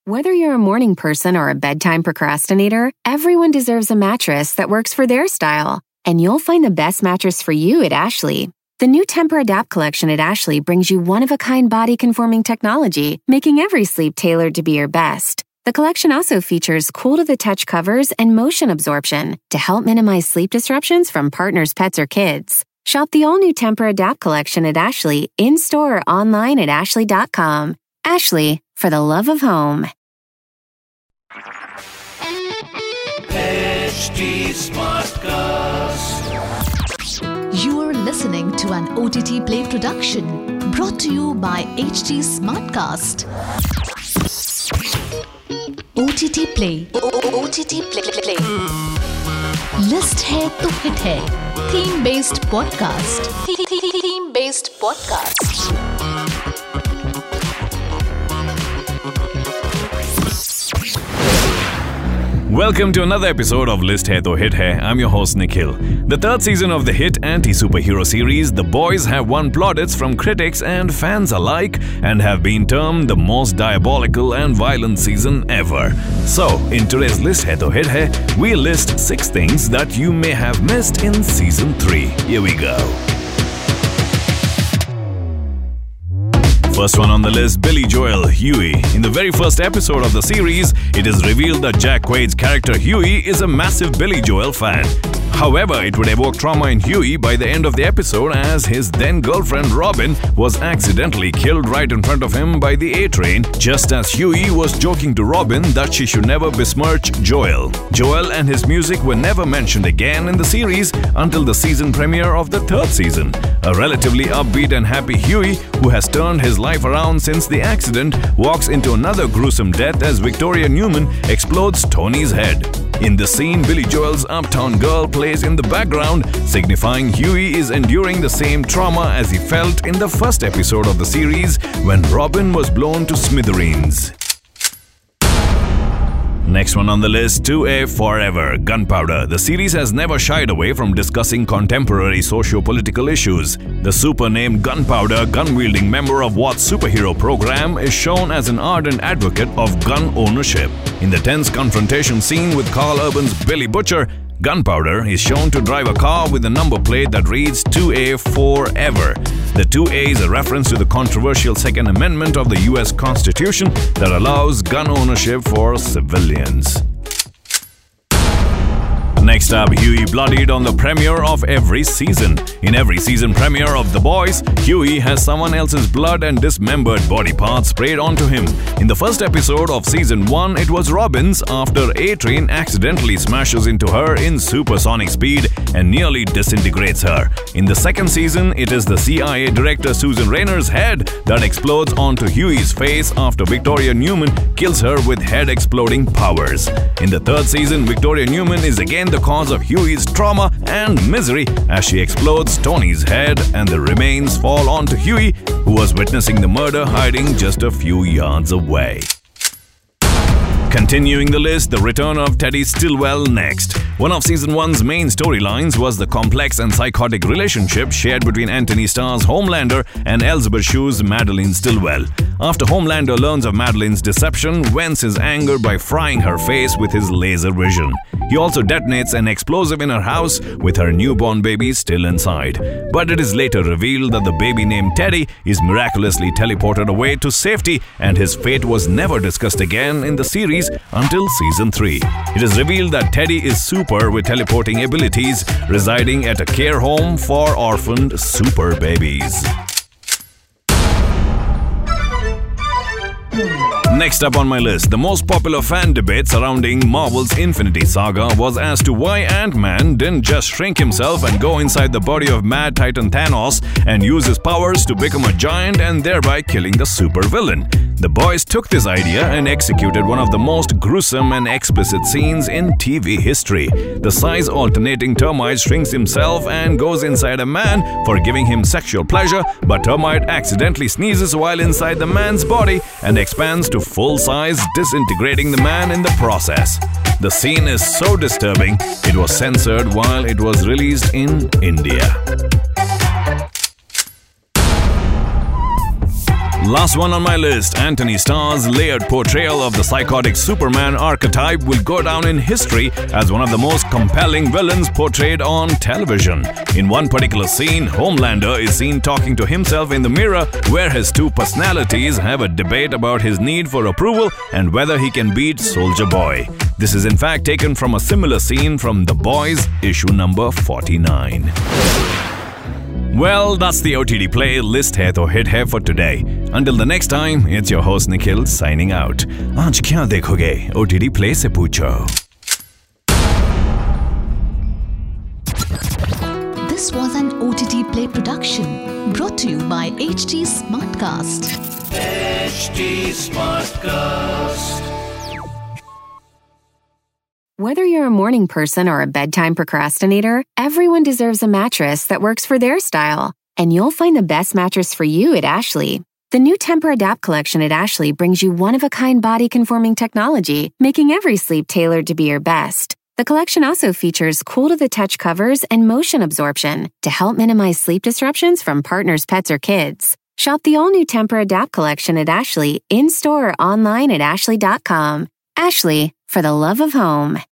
Whether you're a morning person or a bedtime procrastinator, everyone deserves a mattress that works for their style. And you'll find the best mattress for you at Ashley. The new Temper-Adapt collection at Ashley brings you one-of-a-kind body-conforming technology, making every sleep tailored to be your best. The collection also features cool-to-the-touch covers and motion absorption to help minimize sleep disruptions from partners, pets, or kids. Shop the all-new Temper-Adapt collection at Ashley, in-store or online at ashley.com. Ashley, for the love of home. HT Smartcast. You are listening to an OTT Play production brought to you by HT Smartcast. OTT Play. OTT Play. List है तो hit है. Theme based podcast. Theme based podcast. Welcome to another episode of List Hai To Hit Hai. I'm your host Nikhil. The third season of the hit anti-superhero series, The Boys, have won plaudits from critics and fans alike and have been termed the most diabolical and violent season ever. So, in today's List Hai To Hit Hai, we list 6 things that you may have missed in season 3. Here we go. First one on the list, Billy Joel, Huey. In the very first episode of the series, it is revealed that Jack Quaid's character Huey is a massive Billy Joel fan. However, it would evoke trauma in Huey by the end of the episode as his then-girlfriend Robin was accidentally killed right in front of him by the A-Train, just as Huey was joking to Robin that she should never besmirch Joel. Joel and his music were never mentioned again in the series until the season premiere of the third season. A relatively upbeat and happy Huey, who has turned his life around since the accident, walks into another gruesome death as Victoria Newman explodes Tony's head. In the scene, Billy Joel's Uptown Girl plays in the background, signifying Huey is enduring the same trauma as he felt in the first episode of the series when Robin was blown to smithereens. Next one on the list, 2A Forever, Gunpowder. The series has never shied away from discussing contemporary socio-political issues. The super-named Gunpowder, gun-wielding member of Watts' superhero program, is shown as an ardent advocate of gun ownership. In the tense confrontation scene with Carl Urban's Billy Butcher, Gunpowder is shown to drive a car with a number plate that reads 2A Forever. The 2A is a reference to the controversial Second Amendment of the US Constitution that allows gun ownership for civilians. Next up, Huey bloodied on the premiere of every season. In every season premiere of The Boys, Huey has someone else's blood and dismembered body parts sprayed onto him. In the first episode of season 1, it was Robin's after A-Train accidentally smashes into her in supersonic speed and nearly disintegrates her. In the second season, it is the CIA director Susan Rayner's head that explodes onto Huey's face after Victoria Newman kills her with head-exploding powers. In the third season, Victoria Newman is again the cause of Huey's trauma and misery as she explodes Tony's head and the remains fall onto Huey, who was witnessing the murder hiding just a few yards away. Continuing the list, the return of Teddy Stillwell next. One of season 1's main storylines was the complex and psychotic relationship shared between Anthony Starr's Homelander and Elizabeth Shue's Madeline Stillwell. After Homelander learns of Madeline's deception, vents his anger by frying her face with his laser vision. He also detonates an explosive in her house with her newborn baby still inside. But it is later revealed that the baby named Teddy is miraculously teleported away to safety, and his fate was never discussed again in the series until season 3. It is revealed that Teddy is super with teleporting abilities, residing at a care home for orphaned super babies. Next up on my list, the most popular fan debate surrounding Marvel's Infinity Saga was as to why Ant-Man didn't just shrink himself and go inside the body of Mad Titan Thanos and use his powers to become a giant and thereby killing the supervillain. The boys took this idea and executed one of the most gruesome and explicit scenes in TV history. The size-alternating termite shrinks himself and goes inside a man for giving him sexual pleasure, but termite accidentally sneezes while inside the man's body and expands to full size, disintegrating the man in the process. The scene is so disturbing, it was censored while it was released in India. Last one on my list, Anthony Starr's layered portrayal of the psychotic Superman archetype will go down in history as one of the most compelling villains portrayed on television. In one particular scene, Homelander is seen talking to himself in the mirror, where his two personalities have a debate about his need for approval and whether he can beat Soldier Boy. This is in fact taken from a similar scene from The Boys, issue number 49. Well, that's the OTT play list है तो hit है for today. Until the next time, it's your host Nikhil signing out. आज क्या देखोगे? OTT play से पूछो. This was an OTT Play production brought to you by HT Smartcast. HT Smartcast. Whether you're a morning person or a bedtime procrastinator, everyone deserves a mattress that works for their style. And you'll find the best mattress for you at Ashley. The new Temper-Adapt collection at Ashley brings you one-of-a-kind body-conforming technology, making every sleep tailored to be your best. The collection also features cool-to-the-touch covers and motion absorption to help minimize sleep disruptions from partners, pets, or kids. Shop the all-new Temper-Adapt collection at Ashley, in-store or online at ashley.com. Ashley, for the love of home.